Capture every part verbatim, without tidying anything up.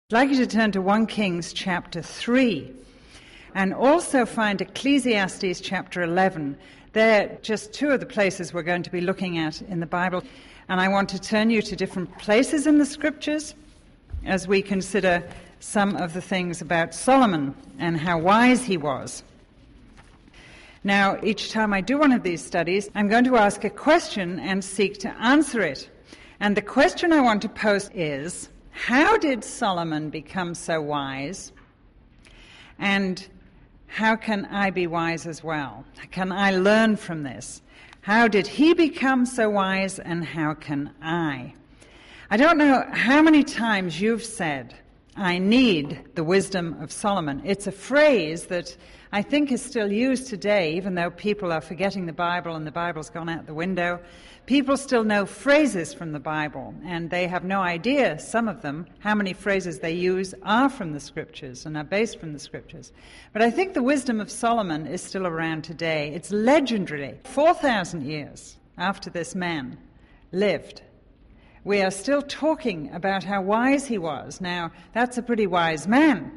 I'd like you to turn to First Kings chapter three and also find Ecclesiastes chapter eleven. They're just two of the places we're going to be looking at in the Bible. And I want to turn you to different places in the Scriptures as we consider some of the things about Solomon and how wise he was. Now, each time I do one of these studies, I'm going to ask a question and seek to answer it. And the question I want to pose is, how did Solomon become so wise? And how can I be wise as well? Can I learn from this? How did he become so wise, and how can I? I don't know how many times you've said, I need the wisdom of Solomon. It's a phrase that I think is still used today, even though people are forgetting the Bible and the Bible's gone out the window. People still know phrases from the Bible, and they have no idea, some of them, how many phrases they use are from the Scriptures and are based from the Scriptures. But I think the wisdom of Solomon is still around today. It's legendary. four thousand years after this man lived, we are still talking about how wise he was. Now, that's a pretty wise man.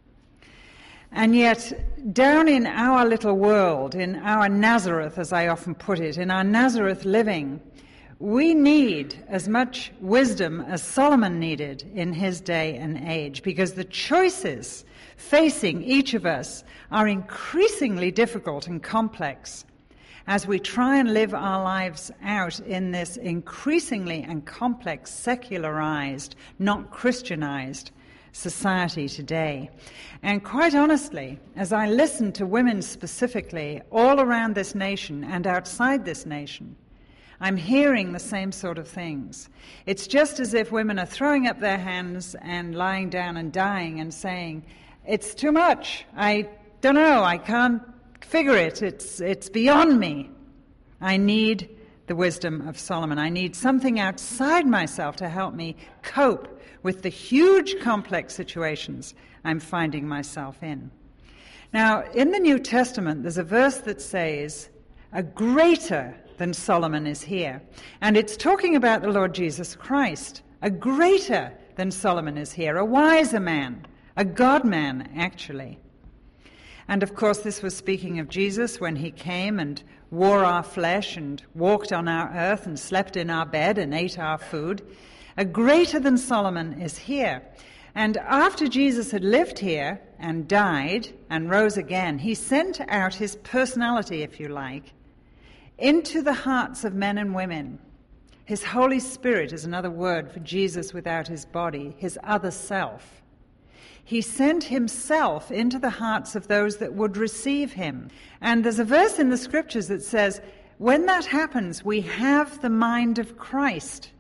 And yet, down in our little world, in our Nazareth, as I often put it, in our Nazareth living, we need as much wisdom as Solomon needed in his day and age, because the choices facing each of us are increasingly difficult and complex as we try and live our lives out in this increasingly and complex, secularized, not Christianized society today. And quite honestly, as I listen to women specifically all around this nation and outside this nation, I'm hearing the same sort of things. It's just as if women are throwing up their hands and lying down and dying and saying, it's too much. I don't know. I can't figure it. It's, it's beyond me. I need the wisdom of Solomon. I need something outside myself to help me cope with the huge complex situations I'm finding myself in. Now, in the New Testament, there's a verse that says, a greater than Solomon is here. And it's talking about the Lord Jesus Christ. A greater than Solomon is here, a wiser man, a God-man, actually. And of course, this was speaking of Jesus when he came and wore our flesh and walked on our earth and slept in our bed and ate our food. A greater than Solomon is here. And after Jesus had lived here and died and rose again, he sent out his personality, if you like, into the hearts of men and women. His Holy Spirit is another word for Jesus without his body, his other self. He sent himself into the hearts of those that would receive him. And there's a verse in the Scriptures that says, when that happens, we have the mind of Christ.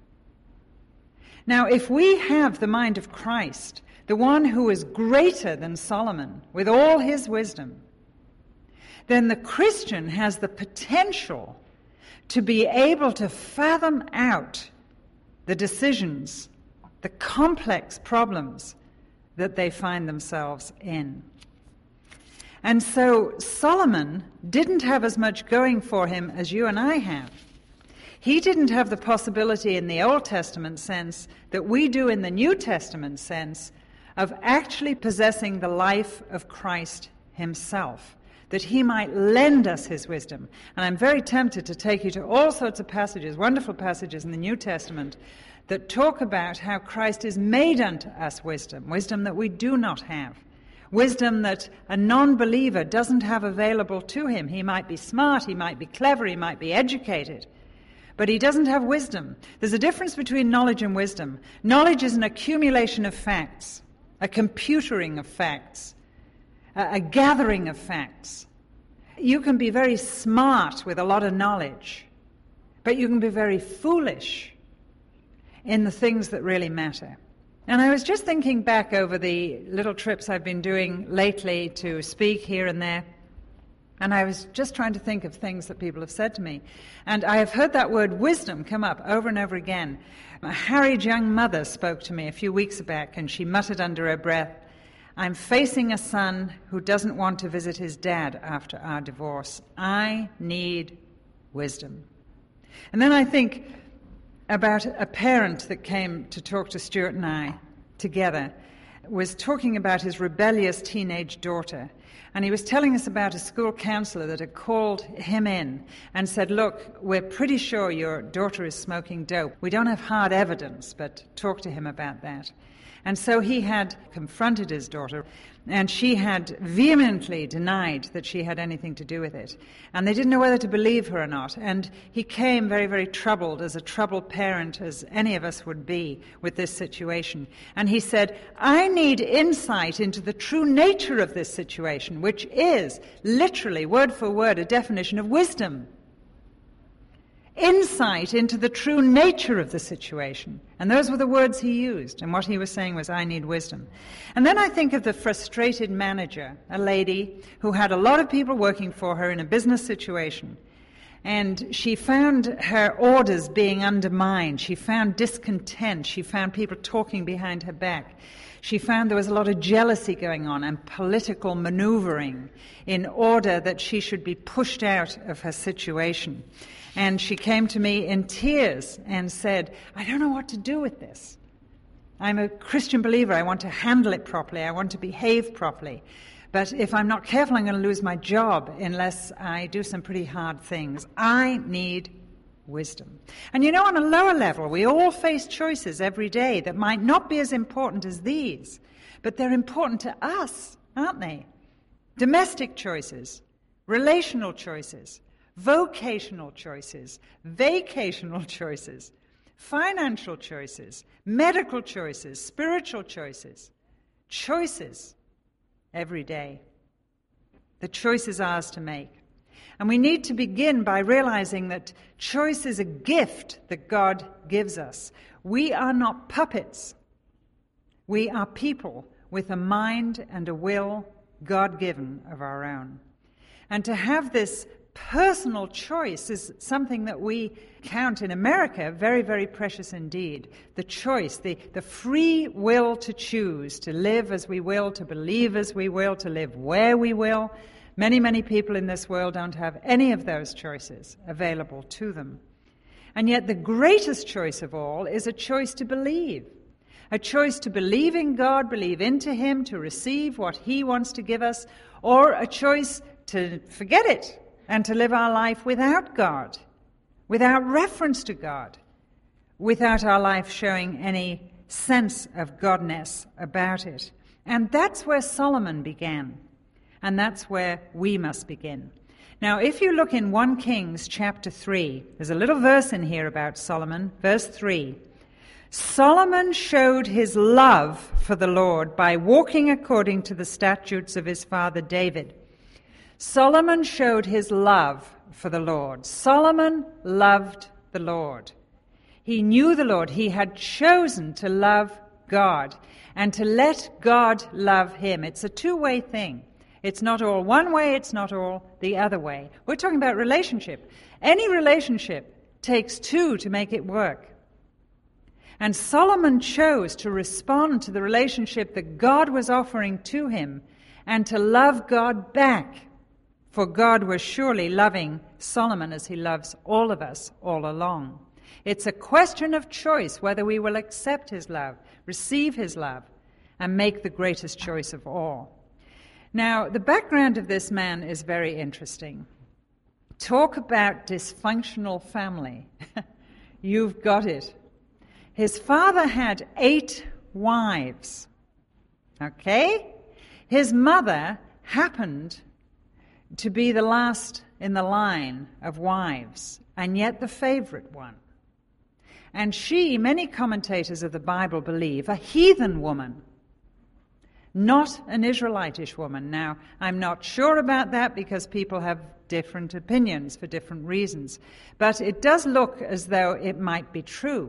Now, if we have the mind of Christ, the one who is greater than Solomon, with all his wisdom, then the Christian has the potential to be able to fathom out the decisions, the complex problems that they find themselves in. And so Solomon didn't have as much going for him as you and I have. He didn't have the possibility in the Old Testament sense that we do in the New Testament sense of actually possessing the life of Christ himself, that he might lend us his wisdom. And I'm very tempted to take you to all sorts of passages, wonderful passages in the New Testament, that talk about how Christ is made unto us wisdom, wisdom that we do not have, wisdom that a non-believer doesn't have available to him. He might be smart, he might be clever, he might be educated, but he doesn't have wisdom. There's a difference between knowledge and wisdom. Knowledge is an accumulation of facts, a computering of facts, a, a gathering of facts. You can be very smart with a lot of knowledge, but you can be very foolish in the things that really matter. And I was just thinking back over the little trips I've been doing lately to speak here and there, and I was just trying to think of things that people have said to me. And I have heard that word wisdom come up over and over again. A harried young mother spoke to me a few weeks back, and she muttered under her breath, I'm facing a son who doesn't want to visit his dad after our divorce. I need wisdom. And then I think about a parent that came to talk to Stuart and I together, was talking about his rebellious teenage daughter. And he was telling us about a school counselor that had called him in and said, look, we're pretty sure your daughter is smoking dope. We don't have hard evidence, but talk to him about that. And so he had confronted his daughter, and she had vehemently denied that she had anything to do with it. And they didn't know whether to believe her or not. And he came very, very troubled, as a troubled parent as any of us would be with this situation. And he said, I need insight into the true nature of this situation, which is literally, word for word, a definition of wisdom. Insight into the true nature of the situation. And those were the words he used. And what he was saying was, I need wisdom. And then I think of the frustrated manager, a lady who had a lot of people working for her in a business situation. And she found her orders being undermined. She found discontent. She found people talking behind her back. She found there was a lot of jealousy going on and political maneuvering in order that she should be pushed out of her situation. And she came to me in tears and said, I don't know what to do with this. I'm a Christian believer. I want to handle it properly. I want to behave properly. But if I'm not careful, I'm going to lose my job unless I do some pretty hard things. I need wisdom. And you know, on a lower level, we all face choices every day that might not be as important as these, but they're important to us, aren't they? Domestic choices, relational choices, vocational choices, vacational choices, financial choices, medical choices, spiritual choices, choices every day. The choice is ours to make. And we need to begin by realizing that choice is a gift that God gives us. We are not puppets. We are people with a mind and a will God-given of our own. And to have this personal choice is something that we count in America very, very precious indeed. The choice, the, the free will to choose, to live as we will, to believe as we will, to live where we will. Many, many people in this world don't have any of those choices available to them. And yet the greatest choice of all is a choice to believe. A choice to believe in God, believe into Him, to receive what He wants to give us, or a choice to forget it and to live our life without God, without reference to God, without our life showing any sense of Godness about it. And that's where Solomon began, and that's where we must begin. Now, if you look in First Kings chapter three, there's a little verse in here about Solomon, verse three. Solomon showed his love for the Lord by walking according to the statutes of his father David. Solomon showed his love for the Lord. Solomon loved the Lord. He knew the Lord. He had chosen to love God and to let God love him. It's a two-way thing. It's not all one way, it's not all the other way. We're talking about relationship. Any relationship takes two to make it work. And Solomon chose to respond to the relationship that God was offering to him and to love God back. For God was surely loving Solomon as he loves all of us all along. It's a question of choice whether we will accept his love, receive his love, and make the greatest choice of all. Now, the background of this man is very interesting. Talk about dysfunctional family. You've got it. His father had eight wives. Okay? His mother happened to be the last in the line of wives, and yet the favorite one. And she, many commentators of the Bible believe, a heathen woman, not an Israelitish woman. Now, I'm not sure about that because people have different opinions for different reasons, but it does look as though it might be true.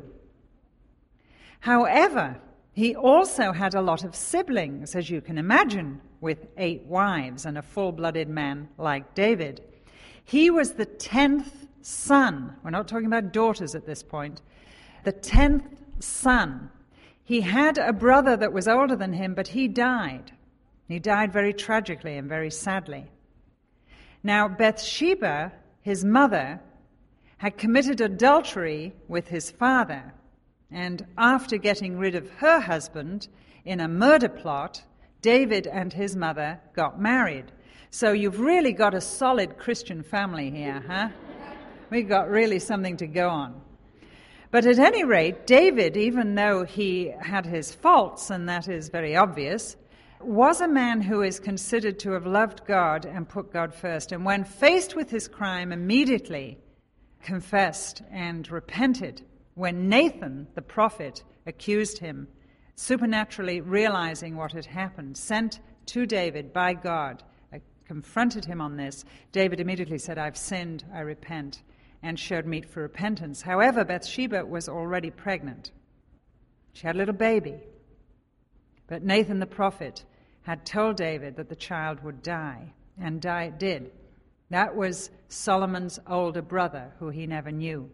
However, he also had a lot of siblings, as you can imagine, with eight wives and a full-blooded man like David. He was the tenth son. We're not talking about daughters at this point. The tenth son. He had a brother that was older than him, but he died. He died very tragically and very sadly. Now, Bathsheba, his mother, had committed adultery with his father. And after getting rid of her husband in a murder plot, David and his mother got married. So you've really got a solid Christian family here, huh? We've got really something to go on. But at any rate, David, even though he had his faults, and that is very obvious, was a man who is considered to have loved God and put God first. And when faced with his crime, immediately confessed and repented. When Nathan, the prophet, accused him, supernaturally realizing what had happened, sent to David by God, uh, confronted him on this, David immediately said, "I've sinned, I repent," and showed meat for repentance. However, Bathsheba was already pregnant. She had a little baby. But Nathan the prophet had told David that the child would die, and die it did. That was Solomon's older brother, who he never knew.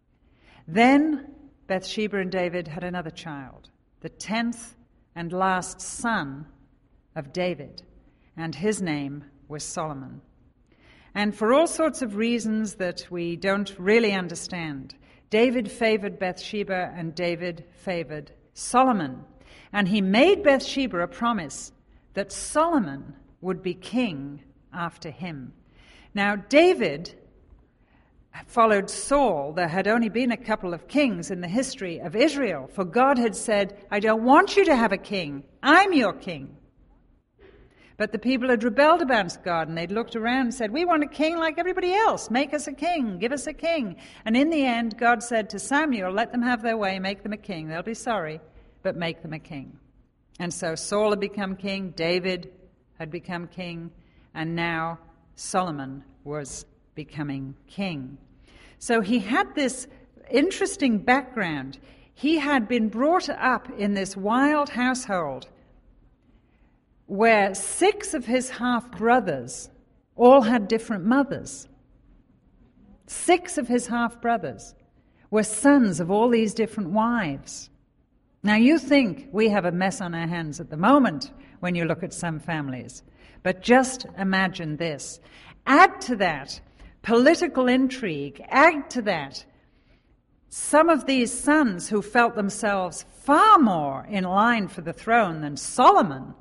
Then Bathsheba and David had another child, the tenth and last son of David, and his name was Solomon. And for all sorts of reasons that we don't really understand, David favored Bathsheba and David favored Solomon. And he made Bathsheba a promise that Solomon would be king after him. Now, David followed Saul. There had only been a couple of kings in the history of Israel, for God had said, "I don't want you to have a king. I'm your king." But the people had rebelled against God, and they'd looked around and said, "We want a king like everybody else. Make us a king. Give us a king." And in the end, God said to Samuel, "Let them have their way. Make them a king. They'll be sorry, but make them a king." And so Saul had become king, David had become king, and now Solomon was becoming king. So he had this interesting background. He had been brought up in this wild household where six of his half-brothers all had different mothers. Six of his half-brothers were sons of all these different wives. Now, you think we have a mess on our hands at the moment when you look at some families, but just imagine this. Add to that political intrigue, add to that some of these sons who felt themselves far more in line for the throne than Solomon,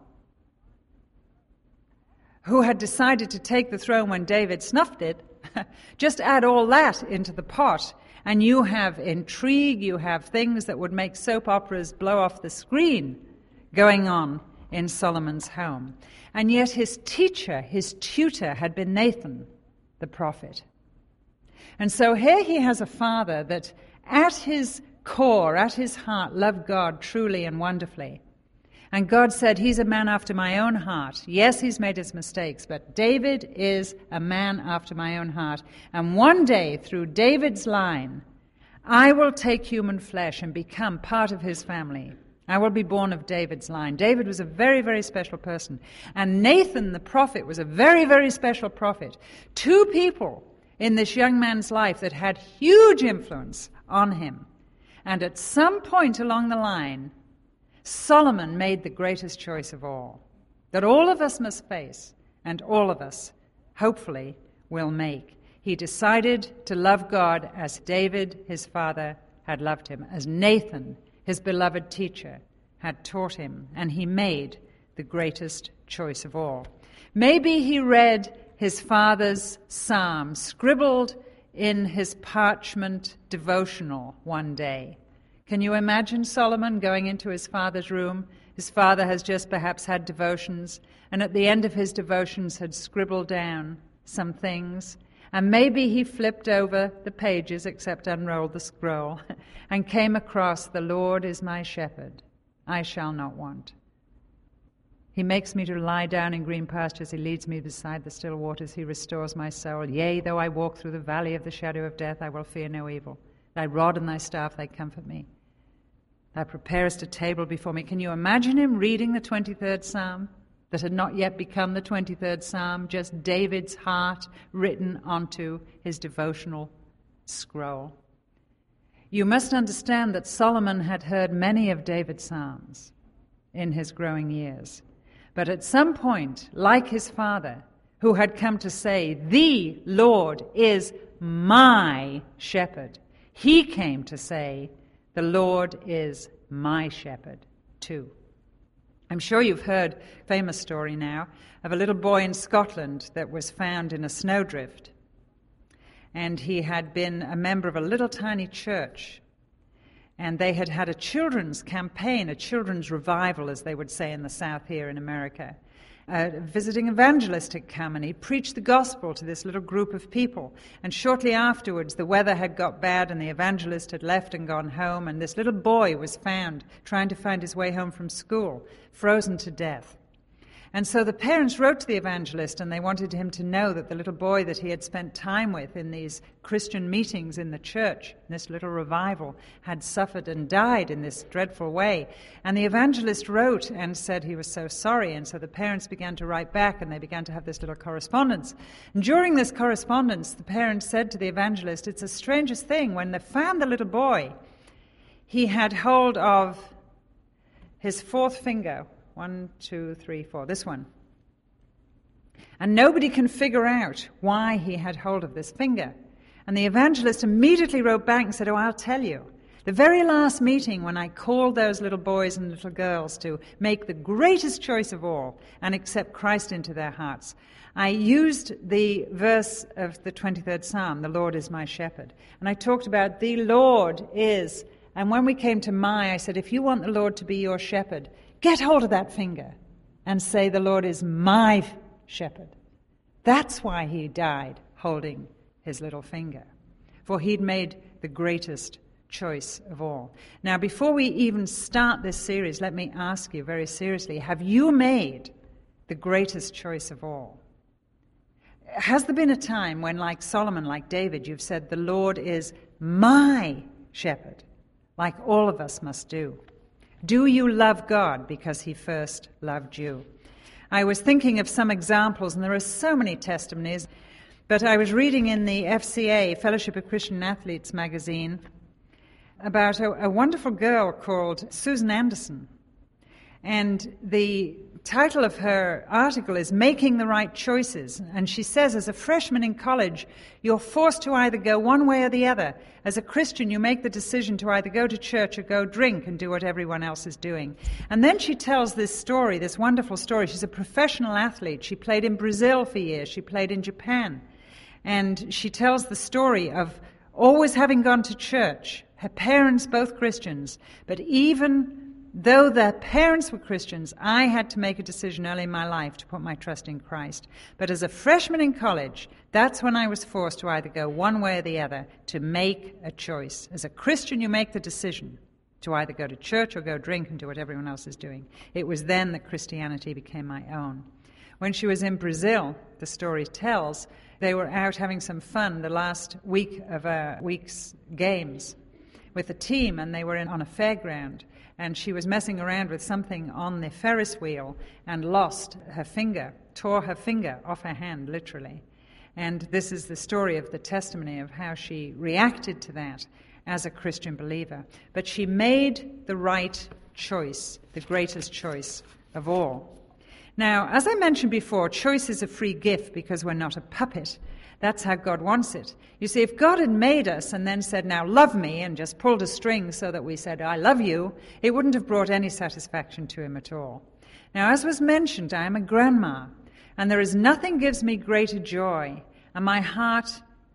who had decided to take the throne when David snuffed it. Just add all that into the pot, and you have intrigue, you have things that would make soap operas blow off the screen going on in Solomon's home. And yet his teacher, his tutor, had been Nathan, the prophet. And so here he has a father that at his core, at his heart, loved God truly and wonderfully. And God said, "He's a man after my own heart." Yes, he's made his mistakes, but David is a man after my own heart. And one day, through David's line, I will take human flesh and become part of his family. I will be born of David's line. David was a very, very special person. And Nathan, the prophet, was a very, very special prophet. Two people in this young man's life that had huge influence on him. And at some point along the line, Solomon made the greatest choice of all, that all of us must face, and all of us, hopefully, will make. He decided to love God as David, his father, had loved him, as Nathan, his beloved teacher, had taught him, and he made the greatest choice of all. Maybe he read his father's psalm, scribbled in his parchment devotional one day. Can you imagine Solomon going into his father's room? His father has just perhaps had devotions, and at the end of his devotions had scribbled down some things. And maybe he flipped over the pages, except unrolled the scroll, and came across, "The Lord is my shepherd, I shall not want. He makes me to lie down in green pastures. He leads me beside the still waters. He restores my soul. Yea, though I walk through the valley of the shadow of death, I will fear no evil. Thy rod and thy staff, they comfort me. Thou preparest a table before me." Can you imagine him reading the twenty-third Psalm that had not yet become the twenty-third Psalm, just David's heart written onto his devotional scroll? You must understand that Solomon had heard many of David's psalms in his growing years. But at some point, like his father, who had come to say, "The Lord is my shepherd," he came to say, The Lord is my shepherd too. I'm sure you've heard a famous story now of a little boy in Scotland that was found in a snowdrift. And he had been a member of a little tiny church. And they had had a children's campaign, a children's revival, as they would say in the South here in America. A visiting evangelist had come and he preached the gospel to this little group of people. And shortly afterwards, the weather had got bad and the evangelist had left and gone home. And this little boy was found trying to find his way home from school, frozen to death. And so the parents wrote to the evangelist and they wanted him to know that the little boy that he had spent time with in these Christian meetings in the church, this little revival, had suffered and died in this dreadful way. And the evangelist wrote and said he was so sorry. And so the parents began to write back and they began to have this little correspondence. And during this correspondence, the parents said to the evangelist, it's the strangest thing, when they found the little boy, he had hold of his fourth finger. One, two, three, four. This one. And nobody can figure out why he had hold of this finger. And the evangelist immediately wrote back and said, oh, I'll tell you. The very last meeting when I called those little boys and little girls to make the greatest choice of all and accept Christ into their hearts, I used the verse of the twenty-third Psalm, the Lord is my shepherd. And I talked about the Lord is. And when we came to my, I said, if you want the Lord to be your shepherd, get hold of that finger and say, the Lord is my shepherd. That's why he died holding his little finger. For he'd made the greatest choice of all. Now, before we even start this series, let me ask you very seriously, have you made the greatest choice of all? Has there been a time when, like Solomon, like David, you've said, the Lord is my shepherd, like all of us must do? Do you love God because he first loved you? I was thinking of some examples, and there are so many testimonies, but I was reading in the F C A, Fellowship of Christian Athletes magazine, about a, a wonderful girl called Susan Anderson. And the title of her article is Making the Right Choices. And she says, as a freshman in college, you're forced to either go one way or the other. As a Christian, you make the decision to either go to church or go drink and do what everyone else is doing. And then she tells this story, this wonderful story. She's a professional athlete. She played in Brazil for years. She played in Japan. And she tells the story of always having gone to church, her parents both Christians, but even though their parents were Christians, I had to make a decision early in my life to put my trust in Christ. But as a freshman in college, that's when I was forced to either go one way or the other, to make a choice. As a Christian, you make the decision to either go to church or go drink and do what everyone else is doing. It was then that Christianity became my own. When she was in Brazil, the story tells, they were out having some fun the last week of a week's games with a team, and they were in, on a fairground. And she was messing around with something on the Ferris wheel and lost her finger, tore her finger off her hand, literally. And this is the story of the testimony of how she reacted to that as a Christian believer. But she made the right choice, the greatest choice of all. Now, as I mentioned before, choice is a free gift because we're not a puppet. That's how God wants it. You see, if God had made us and then said, now love me, and just pulled a string so that we said, I love you, it wouldn't have brought any satisfaction to him at all. Now, as was mentioned, I am a grandma, and there is nothing gives me greater joy, and my heart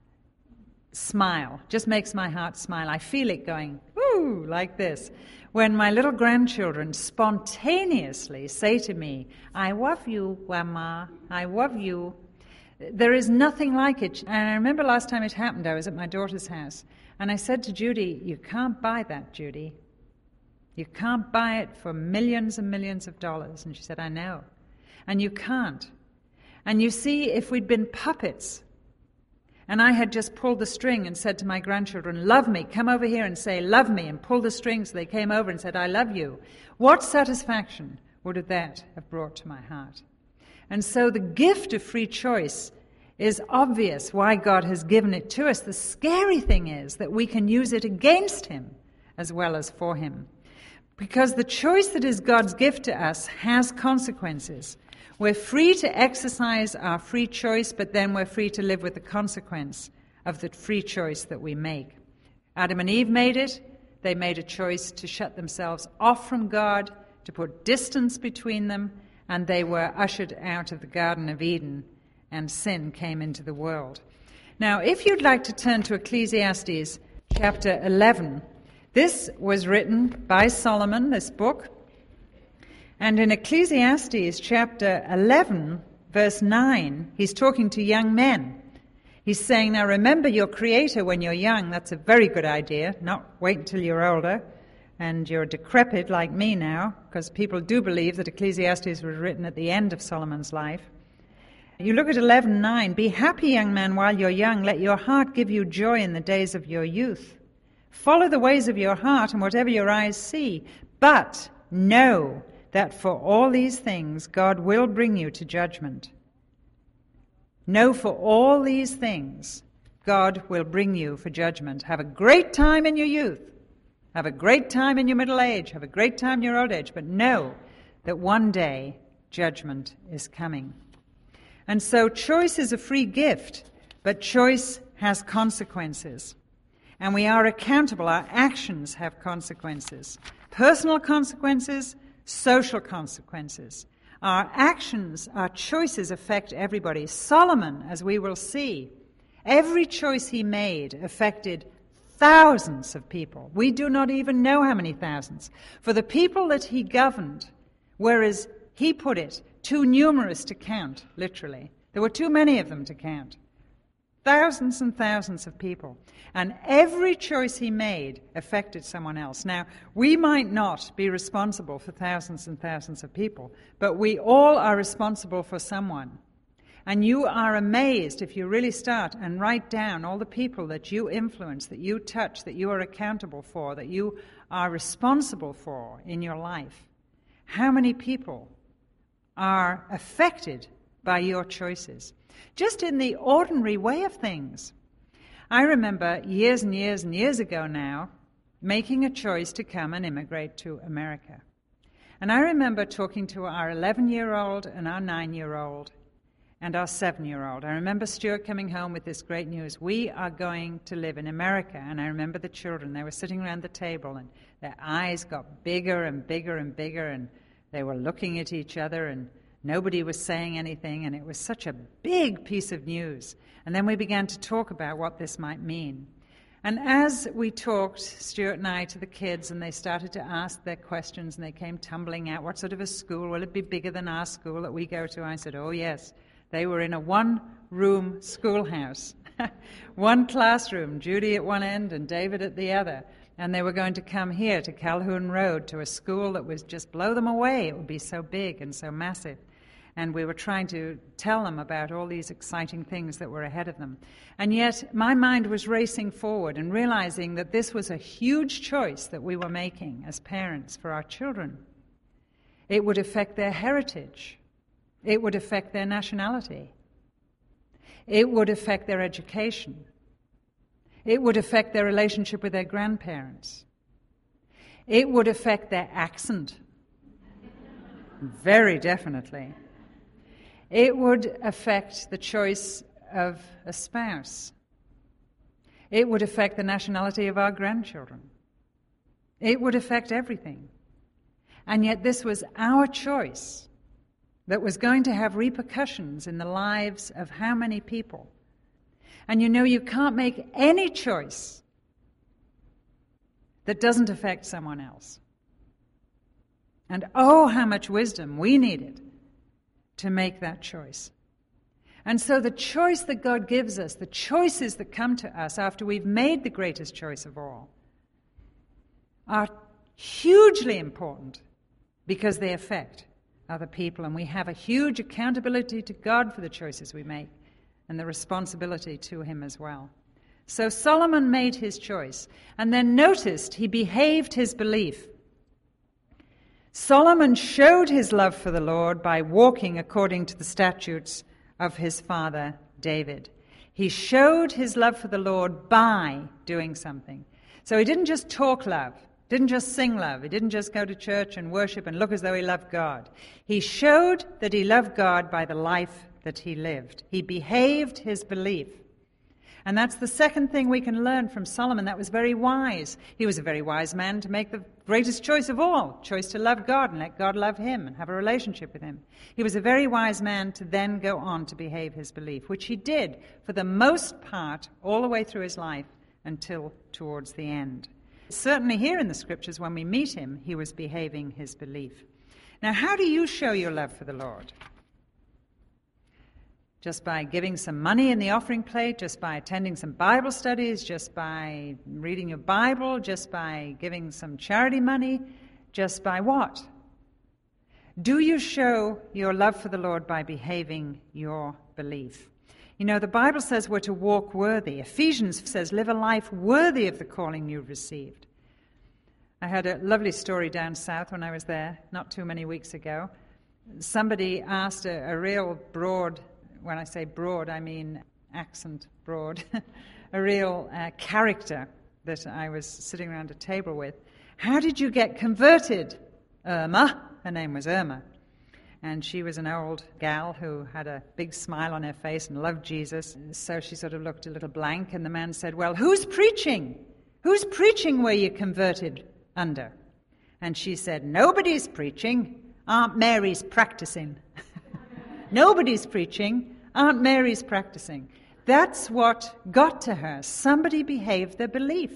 smile, just makes my heart smile. I feel it going, woo, like this, when my little grandchildren spontaneously say to me, I love you, Grandma, I love you. There is nothing like it. And I remember last time it happened, I was at my daughter's house, and I said to Judy, you can't buy that, Judy. You can't buy it for millions and millions of dollars. And she said, I know. And you can't. And you see, if we'd been puppets, and I had just pulled the string and said to my grandchildren, love me, come over here and say, love me, and pull the string so they came over and said, I love you, what satisfaction would that have brought to my heart? And so the gift of free choice is obvious why God has given it to us. The scary thing is that we can use it against him as well as for him. Because the choice that is God's gift to us has consequences. We're free to exercise our free choice, but then we're free to live with the consequence of the free choice that we make. Adam and Eve made it. They made a choice to shut themselves off from God, to put distance between them, and they were ushered out of the Garden of Eden, and sin came into the world. Now, if you'd like to turn to Ecclesiastes chapter eleven, this was written by Solomon, this book, and in Ecclesiastes chapter eleven, verse nine, he's talking to young men. He's saying, now remember your Creator when you're young. That's a very good idea. Not wait until you're older and you're decrepit like me now, because people do believe that Ecclesiastes was written at the end of Solomon's life. You look at eleven nine, be happy, young man, while you're young. Let your heart give you joy in the days of your youth. Follow the ways of your heart and whatever your eyes see. But know that for all these things God will bring you to judgment. Know for all these things, God will bring you for judgment. Have a great time in your youth. Have a great time in your middle age. Have a great time in your old age. But know that one day judgment is coming. And so choice is a free gift, but choice has consequences. And we are accountable. Our actions have consequences. Personal consequences, social consequences. Our actions, our choices affect everybody. Solomon, as we will see, every choice he made affected thousands of people. We do not even know how many thousands. For the people that he governed, whereas he put it, too numerous to count, literally. There were too many of them to count. Thousands and thousands of people. And every choice he made affected someone else. Now, we might not be responsible for thousands and thousands of people, but we all are responsible for someone. And you are amazed if you really start and write down all the people that you influence, that you touch, that you are accountable for, that you are responsible for in your life. How many people are affected by your choices? Just in the ordinary way of things. I remember years and years and years ago now making a choice to come and immigrate to America. And I remember talking to our eleven-year-old and our nine-year-old and our seven-year-old. I remember Stuart coming home with this great news. We are going to live in America. And I remember the children. They were sitting around the table and their eyes got bigger and bigger and bigger, and they were looking at each other, and nobody was saying anything, and it was such a big piece of news. And then we began to talk about what this might mean. And as we talked, Stuart and I, to the kids, and they started to ask their questions, and they came tumbling out, what sort of a school? Will it be bigger than our school that we go to? I said, oh, yes. They were in a one-room schoolhouse, one classroom, Judy at one end and David at the other. And they were going to come here to Calhoun Road to a school that would just blow them away. It would be so big and so massive. And we were trying to tell them about all these exciting things that were ahead of them. And yet my mind was racing forward and realizing that this was a huge choice that we were making as parents for our children. It would affect their heritage. It would affect their nationality. It would affect their education. It would affect their relationship with their grandparents. It would affect their accent. Very definitely. It would affect the choice of a spouse. It would affect the nationality of our grandchildren. It would affect everything. And yet this was our choice that was going to have repercussions in the lives of how many people? And you know, you can't make any choice that doesn't affect someone else. And oh, how much wisdom we needed to make that choice. And so the choice that God gives us, the choices that come to us after we've made the greatest choice of all, are hugely important because they affect other people. And we have a huge accountability to God for the choices we make and the responsibility to Him as well. So Solomon made his choice and then noticed he behaved his belief. Solomon showed his love for the Lord by walking according to the statutes of his father David. He showed his love for the Lord by doing something. So he didn't just talk love, didn't just sing love, he didn't just go to church and worship and look as though he loved God. He showed that he loved God by the life that he lived. He behaved his belief. And that's the second thing we can learn from Solomon. That was very wise. He was a very wise man to make the greatest choice of all, choice to love God and let God love him and have a relationship with him. He was a very wise man to then go on to behave his belief, which he did for the most part all the way through his life until towards the end. Certainly here in the scriptures, when we meet him, he was behaving his belief. Now, how do you show your love for the Lord? Just by giving some money in the offering plate, just by attending some Bible studies, just by reading your Bible, just by giving some charity money, just by what? Do you show your love for the Lord by behaving your belief? You know, the Bible says we're to walk worthy. Ephesians says live a life worthy of the calling you've received. I had a lovely story down south when I was there not too many weeks ago. Somebody asked a, a real broad, when I say broad, I mean accent broad, a real uh, character that I was sitting around a table with. How did you get converted, Irma? Her name was Irma. And she was an old gal who had a big smile on her face and loved Jesus. So she sort of looked a little blank, and the man said, well, who's preaching? Who's preaching were you converted under? And she said, nobody's preaching. Aunt Mary's practicing. Nobody's preaching. Aunt Mary's practicing. That's what got to her. Somebody behaved their belief.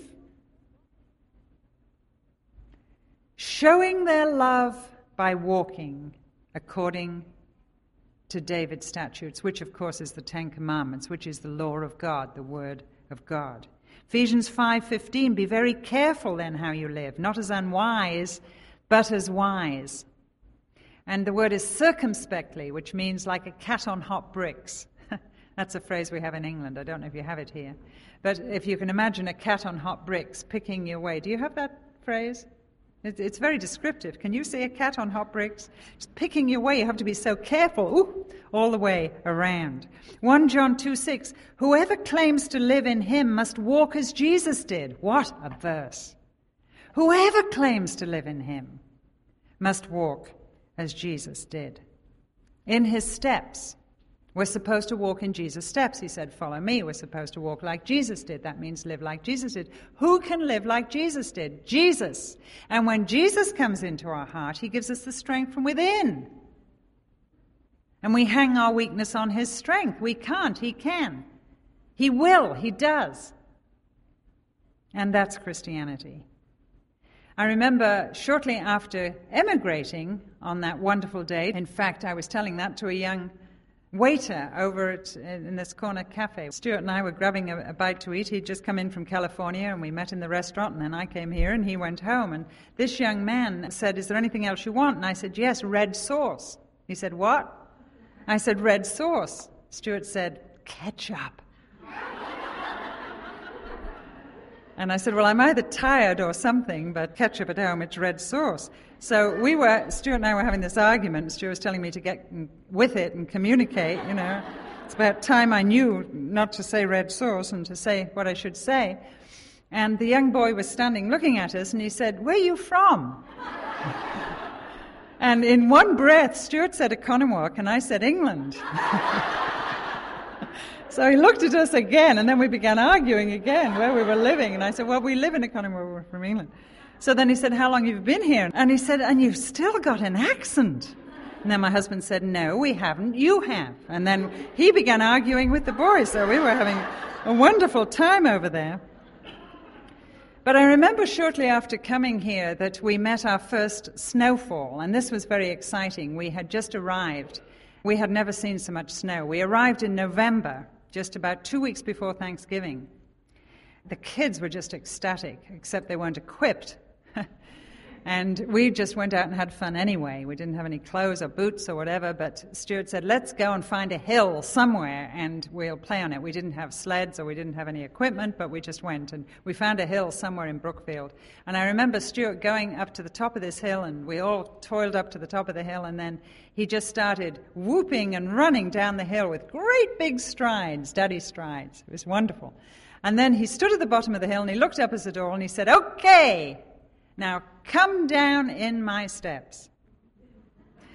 Showing their love by walking according to David's statutes, which of course is the Ten Commandments, which is the law of God, the word of God. Ephesians five fifteen, be very careful then how you live, not as unwise, but as wise. And the word is circumspectly, which means like a cat on hot bricks. That's a phrase we have in England. I don't know if you have it here. But if you can imagine a cat on hot bricks picking your way. Do you have that phrase? It's very descriptive. Can you see a cat on hot bricks? Just picking your way. You have to be so careful. Ooh, all the way around. First John two six, whoever claims to live in him must walk as Jesus did. What a verse. Whoever claims to live in him must walk as Jesus did. In his steps. We're supposed to walk in Jesus' steps. He said, follow me. We're supposed to walk like Jesus did. That means live like Jesus did. Who can live like Jesus did? Jesus. And when Jesus comes into our heart, he gives us the strength from within. And we hang our weakness on his strength. We can't. He can. He will. He does. And that's Christianity. I remember shortly after emigrating on that wonderful day, in fact, I was telling that to a young waiter over at, in this corner cafe. Stuart and I were grabbing a, a bite to eat. He'd just come in from California, and we met in the restaurant, and then I came here, and he went home. And this young man said, is there anything else you want? And I said, yes, red sauce. He said, what? I said, red sauce. Stuart said, ketchup. And I said, well, I'm either tired or something, but ketchup at home, it's red sauce. So we were, Stuart and I were having this argument. Stuart was telling me to get with it and communicate, you know. It's about time I knew not to say red sauce and to say what I should say. And the young boy was standing looking at us, and he said, where are you from? And in one breath, Stuart said Economwalk, and I said England. So he looked at us again, and then we began arguing again where we were living. And I said, well, we live in Economwalk, we're from England. So then he said, how long have you been here? And he said, and you've still got an accent. And then my husband said, no, we haven't, you have. And then he began arguing with the boys, so we were having a wonderful time over there. But I remember shortly after coming here that we met our first snowfall, and this was very exciting. We had just arrived. We had never seen so much snow. We arrived in November, just about two weeks before Thanksgiving. The kids were just ecstatic, except they weren't equipped. And we just went out and had fun anyway. We didn't have any clothes or boots or whatever, but Stuart said, let's go and find a hill somewhere and we'll play on it. We didn't have sleds or we didn't have any equipment, but we just went and we found a hill somewhere in Brookfield. And I remember Stuart going up to the top of this hill, and we all toiled up to the top of the hill, and then he just started whooping and running down the hill with great big strides, daddy strides. It was wonderful. And then he stood at the bottom of the hill and he looked up at the door and he said, okay, now come down in my steps.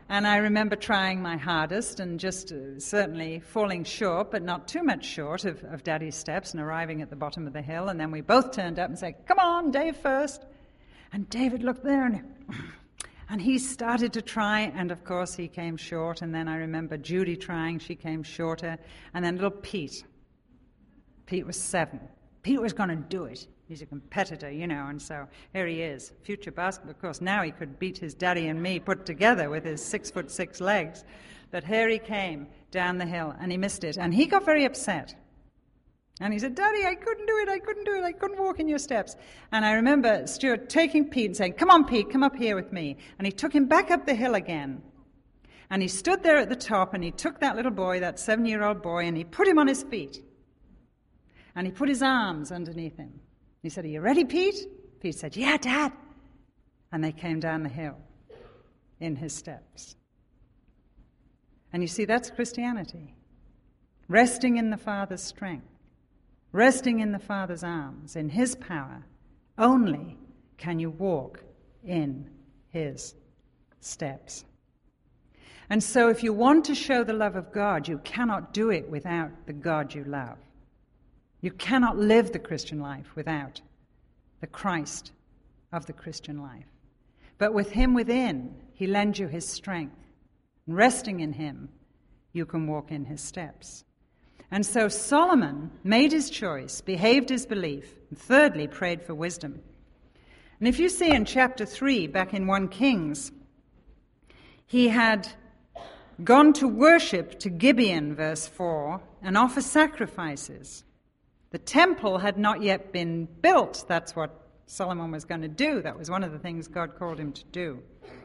And I remember trying my hardest and just uh, certainly falling short, but not too much short of, of Daddy's steps, and arriving at the bottom of the hill. And then we both turned up and said, "Come on, Dave first." And David looked there and, and he started to try, and of course he came short. And then I remember Judy trying, she came shorter. And then little Pete. Pete was seven. Pete was going to do it. He's a competitor, you know, and so here he is, future basketball. Of course, now he could beat his daddy and me put together with his six foot six legs. But here he came down the hill, and he missed it. And he got very upset. And he said, "Daddy, I couldn't do it, I couldn't do it, I couldn't walk in your steps." And I remember Stuart taking Pete and saying, "Come on, Pete, come up here with me." And he took him back up the hill again. And he stood there at the top, and he took that little boy, that seven-year-old boy, and he put him on his feet. And he put his arms underneath him. He said, "Are you ready, Pete?" Pete said, "Yeah, Dad." And they came down the hill in his steps. And you see, that's Christianity. Resting in the Father's strength. Resting in the Father's arms, in his power. Only can you walk in his steps. And so if you want to show the love of God, you cannot do it without the God you love. You cannot live the Christian life without the Christ of the Christian life. But with him within, he lends you his strength. And resting in him, you can walk in his steps. And so Solomon made his choice, behaved his belief, and thirdly, prayed for wisdom. And if you see in chapter three, back in First Kings, he had gone to worship to Gibeon, verse four, and offer sacrifices. The temple had not yet been built. That's what Solomon was going to do. That was one of the things God called him to do.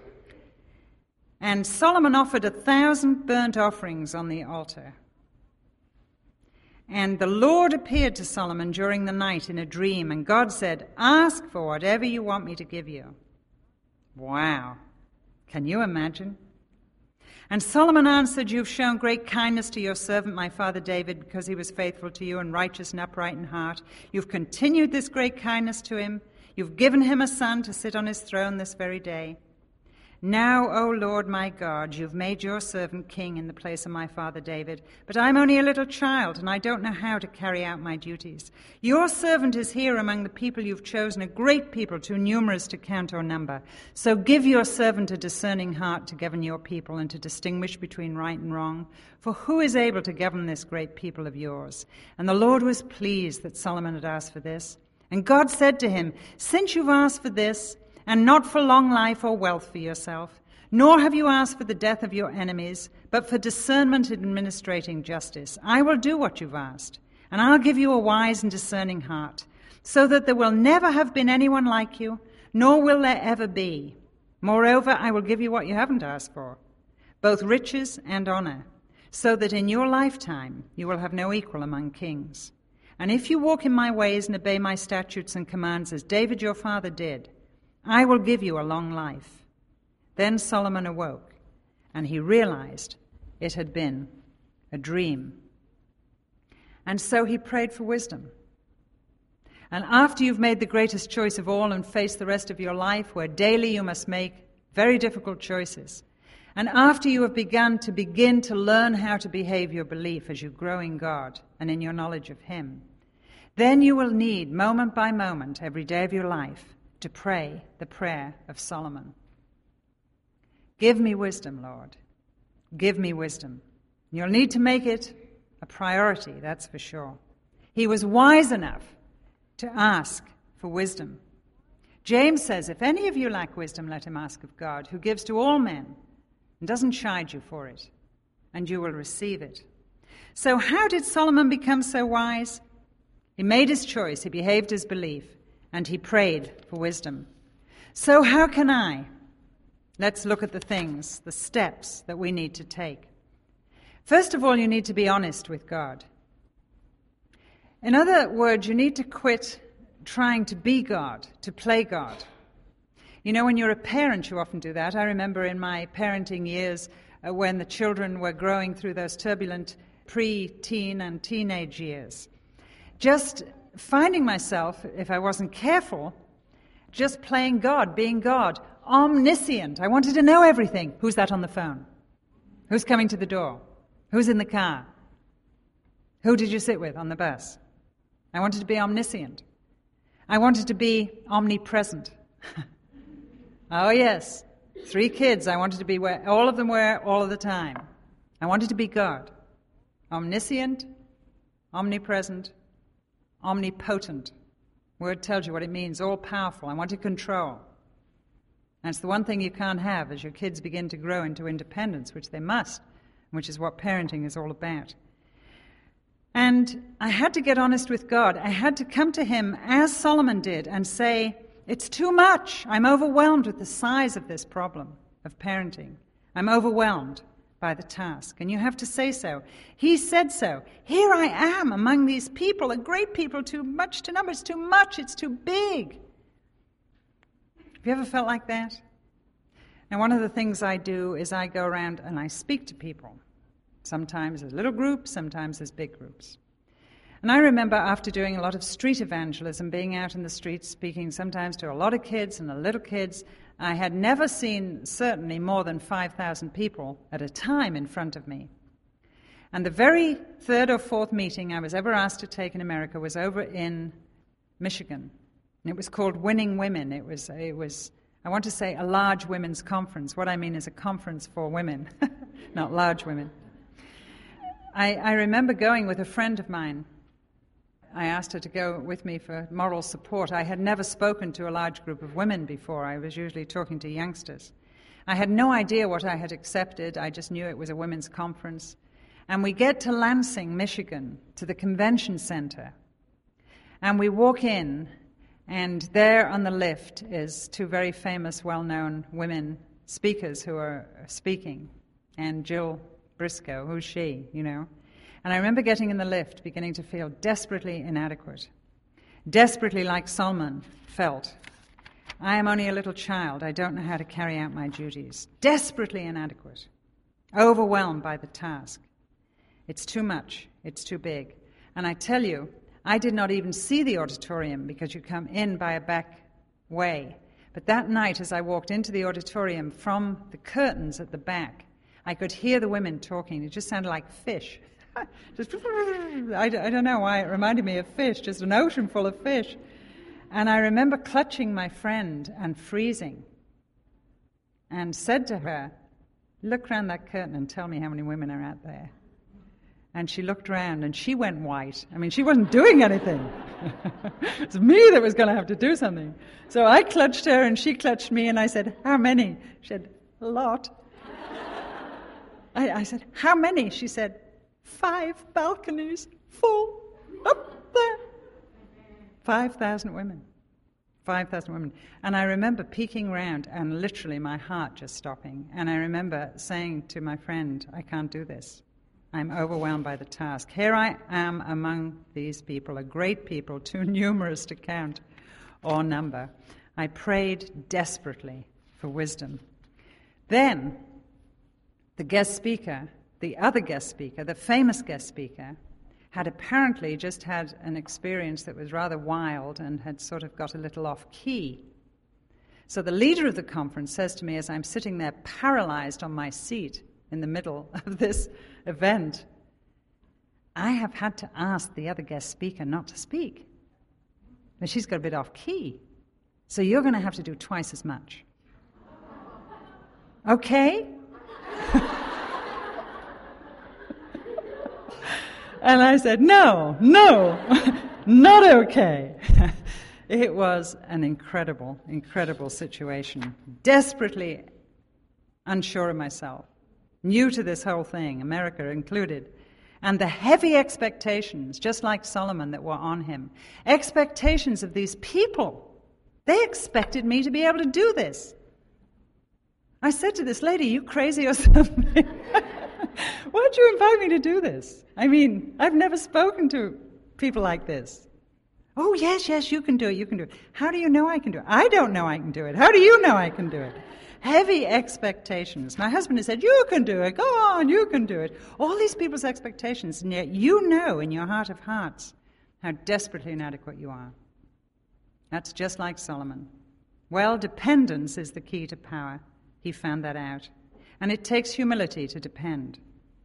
And Solomon offered a thousand burnt offerings on the altar. And the Lord appeared to Solomon during the night in a dream, and God said, "Ask for whatever you want me to give you." Wow. Can you imagine? And Solomon answered, "You've shown great kindness to your servant, my father David, because he was faithful to you and righteous and upright in heart. You've continued this great kindness to him. You've given him a son to sit on his throne this very day. Now, O Lord my God, you've made your servant king in the place of my father David, but I'm only a little child, and I don't know how to carry out my duties. Your servant is here among the people you've chosen, a great people, too numerous to count or number. So give your servant a discerning heart to govern your people and to distinguish between right and wrong. For who is able to govern this great people of yours?" And the Lord was pleased that Solomon had asked for this. And God said to him, "Since you've asked for this, and not for long life or wealth for yourself, nor have you asked for the death of your enemies, but for discernment in administrating justice, I will do what you've asked, and I'll give you a wise and discerning heart, so that there will never have been anyone like you, nor will there ever be. Moreover, I will give you what you haven't asked for, both riches and honor, so that in your lifetime you will have no equal among kings. And if you walk in my ways and obey my statutes and commands as David your father did, I will give you a long life." Then Solomon awoke, and he realized it had been a dream. And so he prayed for wisdom. And after you've made the greatest choice of all and faced the rest of your life, where daily you must make very difficult choices, and after you have begun to begin to learn how to behave your belief as you grow in God and in your knowledge of him, then you will need, moment by moment, every day of your life, to pray the prayer of Solomon. Give me wisdom, Lord. Give me wisdom. You'll need to make it a priority, that's for sure. He was wise enough to ask for wisdom. James says, "If any of you lack wisdom, let him ask of God, who gives to all men and doesn't chide you for it, and you will receive it." So how did Solomon become so wise? He made his choice, he behaved his belief, and he prayed for wisdom. So how can I? Let's look at the things, the steps that we need to take. First of all, you need to be honest with God. In other words, you need to quit trying to be God, to play God. You know, when you're a parent, you often do that. I remember in my parenting years uh, when the children were growing through those turbulent pre-teen and teenage years, just finding myself, if I wasn't careful, just playing God, being God, omniscient. I wanted to know everything. Who's that on the phone? Who's coming to the door? Who's in the car? Who did you sit with on the bus? I wanted to be omniscient. I wanted to be omnipresent. Oh, yes. Three kids I wanted to be where all of them were all of the time. I wanted to be God. Omniscient, omnipresent, omnipotent. Word tells you what it means, all-powerful. I wanted control. And it's the one thing you can't have as your kids begin to grow into independence, which they must, which is what parenting is all about. And I had to get honest with God. I had to come to him as Solomon did and say, it's too much. I'm overwhelmed with the size of this problem of parenting. I'm overwhelmed by the task. And you have to say so. He said so. Here I am among these people, a great people, too much to number. It's too much. It's too big. Have you ever felt like that? And one of the things I do is I go around and I speak to people. Sometimes as little groups, sometimes as big groups. And I remember after doing a lot of street evangelism, being out in the streets, speaking sometimes to a lot of kids and the little kids, I had never seen certainly more than five thousand people at a time in front of me. And the very third or fourth meeting I was ever asked to take in America was over in Michigan. And it was called Winning Women. It was, it was, I want to say, a large women's conference. What I mean is a conference for women, not large women. I, I remember going with a friend of mine. I asked her to go with me for moral support. I had never spoken to a large group of women before. I was usually talking to youngsters. I had no idea what I had accepted. I just knew it was a women's conference. And we get to Lansing, Michigan, to the convention center. And we walk in, and there on the lift is two very famous, well-known women speakers who are speaking. And Jill Briscoe, who's she, you know? And I remember getting in the lift, beginning to feel desperately inadequate, desperately like Solomon felt. I am only a little child. I don't know how to carry out my duties. Desperately inadequate, overwhelmed by the task. It's too much. It's too big. And I tell you, I did not even see the auditorium because you come in by a back way. But that night, as I walked into the auditorium from the curtains at the back, I could hear the women talking. It just sounded like fish. just, I, I don't know why it reminded me of fish, just an ocean full of fish. And I remember clutching my friend and freezing and said to her, look around that curtain and tell me how many women are out there. And she looked around and she went white. I mean, she wasn't doing anything. It was me that was going to have to do something. So I clutched her and she clutched me and I said, how many? She said, a lot. I, I said, how many? She said, five balconies full up there. Five thousand women. Five thousand women. And I remember peeking around and literally my heart just stopping. And I remember saying to my friend, I can't do this. I'm overwhelmed by the task. Here I am among these people, a great people, too numerous to count or number. I prayed desperately for wisdom. Then the guest speaker, the other guest speaker, the famous guest speaker, had apparently just had an experience that was rather wild and had sort of got a little off key. So the leader of the conference says to me as I'm sitting there paralyzed on my seat in the middle of this event, I have had to ask the other guest speaker not to speak. But she's got a bit off key. So you're going to have to do twice as much. Okay? And I said, no, no, not okay. It was an incredible, incredible situation. Desperately unsure of myself. New to this whole thing, America included. And the heavy expectations, just like Solomon, that were on him. Expectations of these people. They expected me to be able to do this. I said to this lady, you crazy or something? Why'd you invite me to do this? I mean, I've never spoken to people like this. Oh, yes, yes, you can do it, you can do it. How do you know I can do it? I don't know I can do it. How do you know I can do it? Heavy expectations. My husband has said, you can do it, go on, you can do it. All these people's expectations, and yet you know in your heart of hearts how desperately inadequate you are. That's just like Solomon. Well, dependence is the key to power. He found that out. And it takes humility to depend.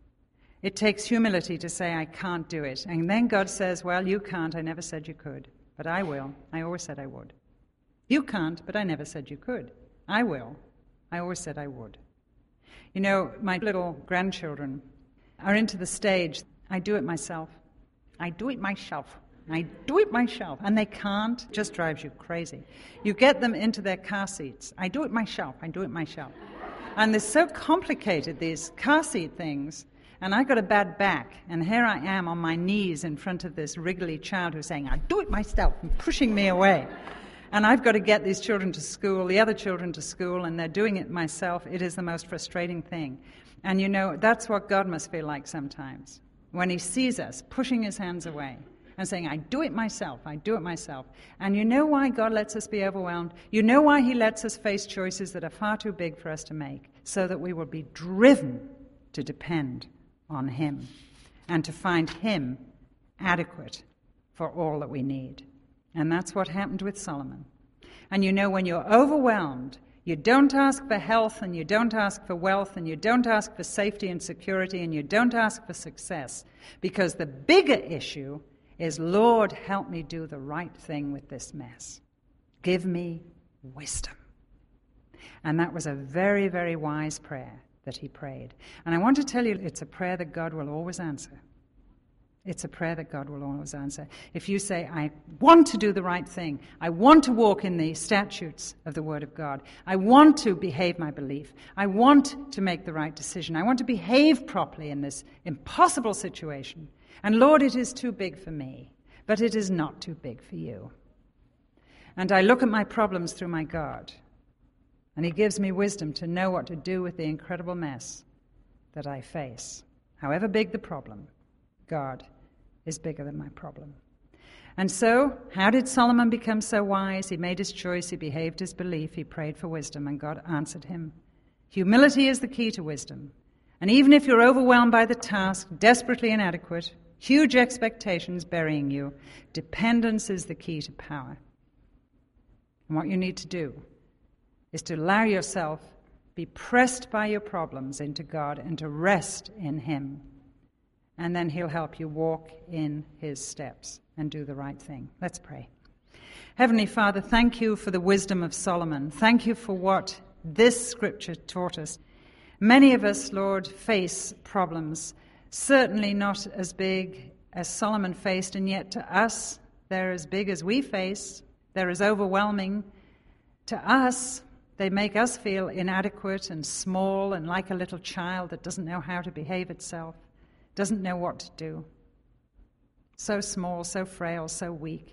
It takes humility to say, I can't do it. And then God says, well, you can't. I never said you could. But I will. I always said I would. You can't, but I never said you could. I will. I always said I would. You know, my little grandchildren are into the stage, I do it myself. I do it myself. I do it myself. And they can't. It just drives you crazy. You get them into their car seats. I do it myself. I do it myself. And they're so complicated, these car seat things. And I got a bad back. And here I am on my knees in front of this wriggly child who's saying, I do it myself, and pushing me away. And I've got to get these children to school, the other children to school, and they're doing it myself. It is the most frustrating thing. And you know, that's what God must feel like sometimes, when he sees us pushing his hands away and saying, I do it myself, I do it myself. And you know why God lets us be overwhelmed? You know why he lets us face choices that are far too big for us to make, so that we will be driven to depend on him and to find him adequate for all that we need. And that's what happened with Solomon. And you know, when you're overwhelmed, you don't ask for health, and you don't ask for wealth, and you don't ask for safety and security, and you don't ask for success, because the bigger issue is, Lord, help me do the right thing with this mess. Give me wisdom. And that was a very, very wise prayer that he prayed. And I want to tell you, it's a prayer that God will always answer. It's a prayer that God will always answer. If you say, I want to do the right thing, I want to walk in the statutes of the Word of God, I want to behave my belief, I want to make the right decision, I want to behave properly in this impossible situation, and Lord, it is too big for me, but it is not too big for you. And I look at my problems through my God, and he gives me wisdom to know what to do with the incredible mess that I face. However big the problem, God is bigger than my problem. And so, how did Solomon become so wise? He made his choice, he behaved his belief, he prayed for wisdom, and God answered him. Humility is the key to wisdom. And even if you're overwhelmed by the task, desperately inadequate, huge expectations burying you, dependence is the key to power. And what you need to do is to allow yourself be pressed by your problems into God and to rest in him. And then he'll help you walk in his steps and do the right thing. Let's pray. Heavenly Father, thank you for the wisdom of Solomon. Thank you for what this scripture taught us. Many of us, Lord, face problems, certainly not as big as Solomon faced, and yet to us, they're as big as we face. They're as overwhelming. To us, they make us feel inadequate and small and like a little child that doesn't know how to behave itself. Doesn't know what to do. So small, so frail, so weak.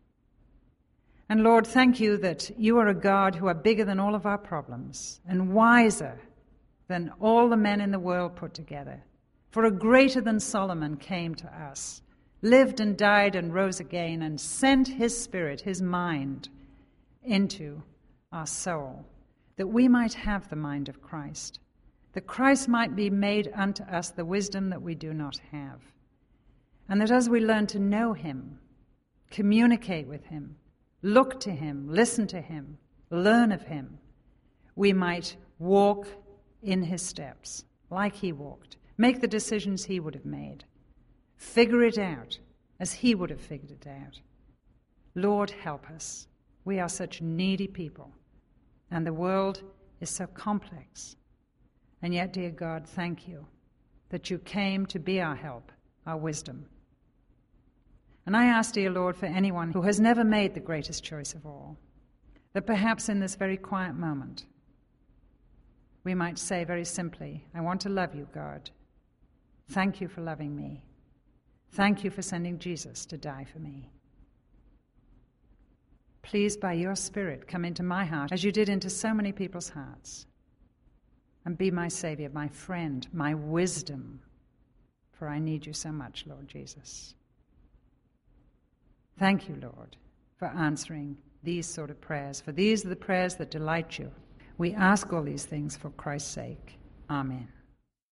And Lord, thank you that you are a God who are bigger than all of our problems and wiser than all the men in the world put together. For a greater than Solomon came to us, lived and died and rose again, and sent his spirit, his mind, into our soul, that we might have the mind of Christ. That Christ might be made unto us the wisdom that we do not have. And that as we learn to know him, communicate with him, look to him, listen to him, learn of him, we might walk in his steps like he walked, make the decisions he would have made, figure it out as he would have figured it out. Lord, help us. We are such needy people, and the world is so complex. And yet, dear God, thank you that you came to be our help, our wisdom. And I ask, dear Lord, for anyone who has never made the greatest choice of all, that perhaps in this very quiet moment, we might say very simply, I want to love you, God. Thank you for loving me. Thank you for sending Jesus to die for me. Please, by your Spirit, come into my heart, as you did into so many people's hearts. And be my Savior, my friend, my wisdom, for I need you so much, Lord Jesus. Thank you, Lord, for answering these sort of prayers, for these are the prayers that delight you. We ask all these things for Christ's sake. Amen.